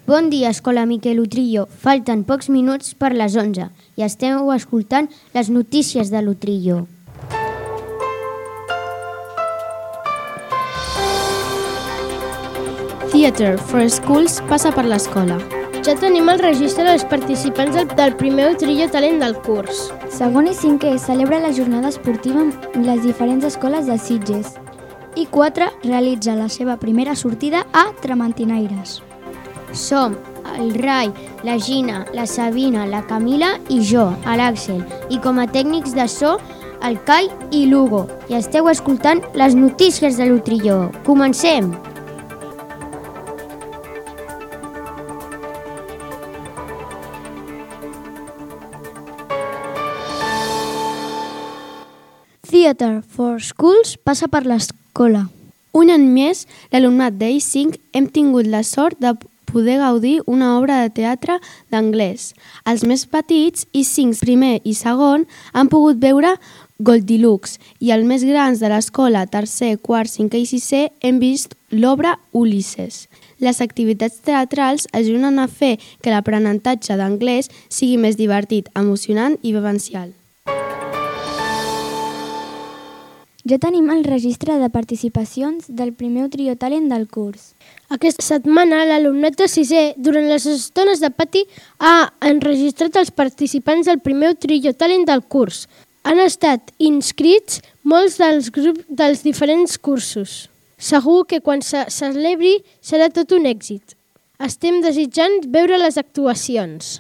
Bon dia, Escola Miquel Utrillo. Falten pocs minuts per les 11 i esteu escoltant les notícies de l'Utrillo. Theatre for Schools passa per l'escola. Ja tenim el registre dels participants del primer Utrillo Talent del curs. Segon i cinquè celebra la jornada esportiva en les diferents escoles de Sitges. I 4 realitza la seva primera sortida a Trementinaires. Som el Rai, la Gina, la Sabina, la Camila i jo, l'Àxel. I com a tècnics de so, el Kai i l'Hugo. I esteu escoltant les notícies de l'Utrillo. Comencem! Theatre for Schools passa per l'escola. Un any més, l'alumnat d'A5 hem tingut la sort de poder gaudir una obra de teatre d'anglès. Els més petits, I5 primer i segon, han pogut veure Goldilocks i els més grans de l'escola, tercer, quart, cinquè i sisè, hem vist l'obra Ulisses. Les activitats teatrals ajuden a fer que l'aprenentatge d'anglès sigui més divertit, emocionant i vivencial. Ja tenim el registre de participacions del primer Utrillo Talent del curs. Aquesta setmana, l'alumnat de sisè, durant les estones de pati, ha enregistrat els participants del primer Utrillo Talent del curs. Han estat inscrits molts dels grups dels diferents cursos. Segur que quan se celebri serà tot un èxit. Estem desitjant veure les actuacions.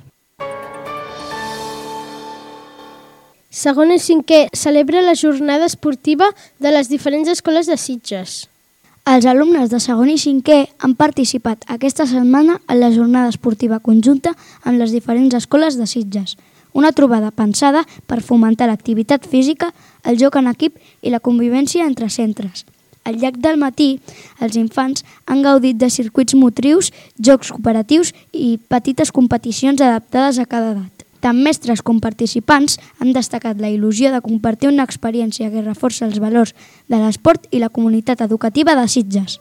Segon i cinquè celebra la jornada esportiva de les diferents escoles de Sitges. Els alumnes de segon i cinquè han participat aquesta setmana en la jornada esportiva conjunta amb les diferents escoles de Sitges. Una trobada pensada per fomentar l'activitat física, el joc en equip i la convivència entre centres. Al llarg del matí, els infants han gaudit de circuits motrius, jocs cooperatius i petites competicions adaptades a cada edat. Tant mestres com participants han destacat la il·lusió de compartir una experiència que reforça els valors de l'esport i la comunitat educativa de Sitges.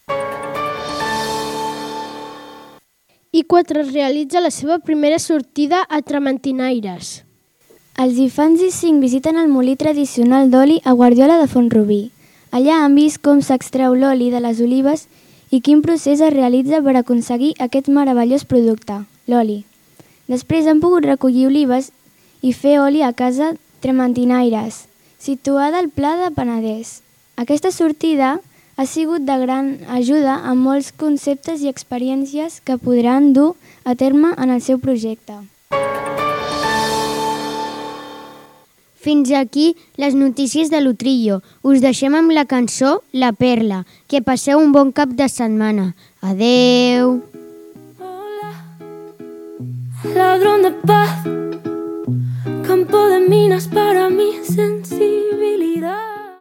I4 realitza la seva primera sortida a Trementinaires. Els infants I5 visiten el molí tradicional d'oli a Guardiola de Font-rubí. Allà han vist com s'extreu l'oli de les olives i quin procés es realitza per aconseguir aquest meravellós producte, l'oli. Després han pogut recollir olives i fer oli a casa Trementinaires, situada al Pla de Penedès. Aquesta sortida ha sigut de gran ajuda amb molts conceptes i experiències que podran dur a terme en el seu projecte. Fins aquí les notícies de l'Utrillo. Us deixem amb la cançó La Perla. Que passeu un bon cap de setmana. Adeu! Ladrón de paz, campo de minas para mí,